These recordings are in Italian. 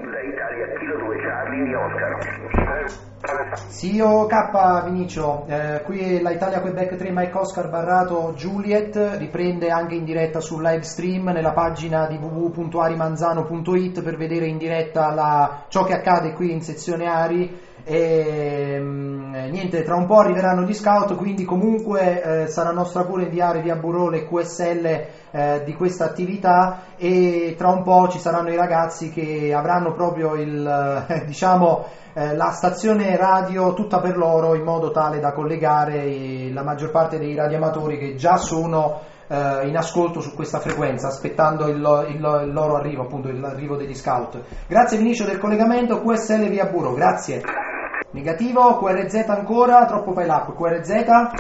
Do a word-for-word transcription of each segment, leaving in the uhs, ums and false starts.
da Italia Kilo due Charlie di Oscar. Sì, io K Vinicio, eh, qui è la Italia Quebec tre Mike Oscar barrato Juliet, riprende anche in diretta sul live stream nella pagina di w w w punto arimanzano punto i t per vedere in diretta la, ciò che accade qui in sezione Ari. E mh, niente, tra un po' arriveranno gli scout, quindi comunque eh, sarà nostra cura inviare via Burò le Q S L eh, di questa attività, e tra un po' ci saranno i ragazzi che avranno proprio il eh, diciamo eh, la stazione radio tutta per loro, in modo tale da collegare i, la maggior parte dei radioamatori che già sono eh, in ascolto su questa frequenza, aspettando il, il, il loro arrivo, appunto l'arrivo degli scout. Grazie Vinicio del collegamento. Q S L via Burò, grazie. Negativo. Q R Z ancora, troppo pile up. Q R Z. Lima,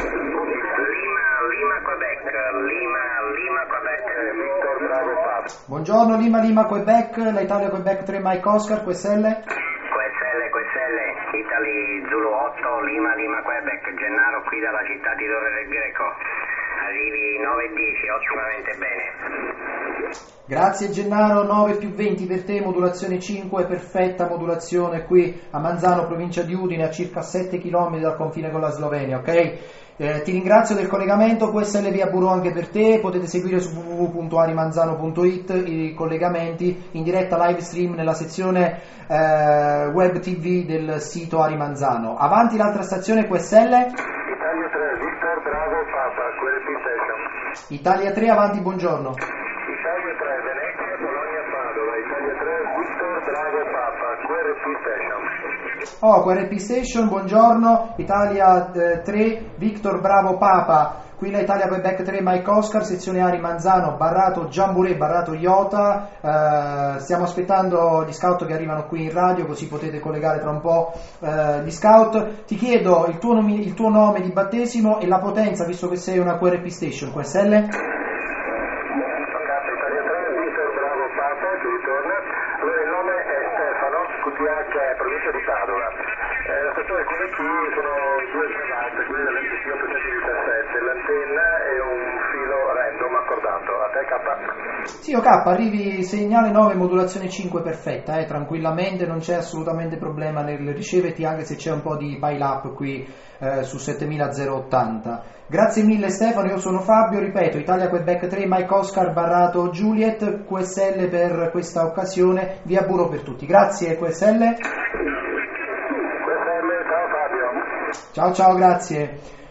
Lima, Quebec, Lima, Lima, Quebec, Victor Bravo Papa. Buongiorno Lima, Lima, Quebec, la Italia Quebec tre Mike Oscar, Q S L. Q S L, Q S L, Italy Zulu otto, Lima, Lima, Quebec, Gennaro qui dalla città di Torre del Greco. Arrivi nove e dieci, ottimamente bene. Grazie Gennaro, nove più venti per te, modulazione cinque, perfetta modulazione qui a Manzano, provincia di Udine, a circa sette chilometri dal confine con la Slovenia, ok? Eh, ti ringrazio del collegamento. Q S L via Burò anche per te, potete seguire su w w w punto arimanzano punto i t i collegamenti in diretta live stream nella sezione eh, web tv del sito Arimanzano. Avanti l'altra stazione Q S L. Italia tre, Victor Bravo Papa, Q R P Station. Italia tre, avanti, buongiorno. Italia tre, Venezia, Bologna, Padova, Italia tre, Victor Bravo Papa, Q R P Station. Oh, Q R P Station, buongiorno. Italia eh, tre, Victor Bravo Papa. Qui la Italia Quebec tre Mike Oscar, sezione Ari Manzano, barrato Giamburé, barrato Iota. Eh, stiamo aspettando gli scout che arrivano qui in radio, così potete collegare tra un po' eh, gli scout. Ti chiedo il tuo, nomi, il tuo nome di battesimo e la potenza, visto che sei una Q R P Station. Q S L? Italia tre, Victor Bravo Papa, si ritorna. Allora il nome è Stefano, Q T H, provincia di Padova. Eh, la stazione Q R P sono due chiamate, quelle dell'N T C ottocentodiciassette, l'antenna e un filo random accordato. A te K? Sì, o K, arrivi segnale nove, modulazione cinque perfetta, eh, tranquillamente, non c'è assolutamente problema nel riceverti, anche se c'è un po' di pile up qui eh, su settemila ottanta. Grazie mille Stefano, io sono Fabio, ripeto, Italia Quebec tre Mike Oscar barrato Juliet, Q S L per questa occasione, via Burò per tutti. Grazie Q S L. Q S L, ciao Fabio. Ciao ciao, grazie.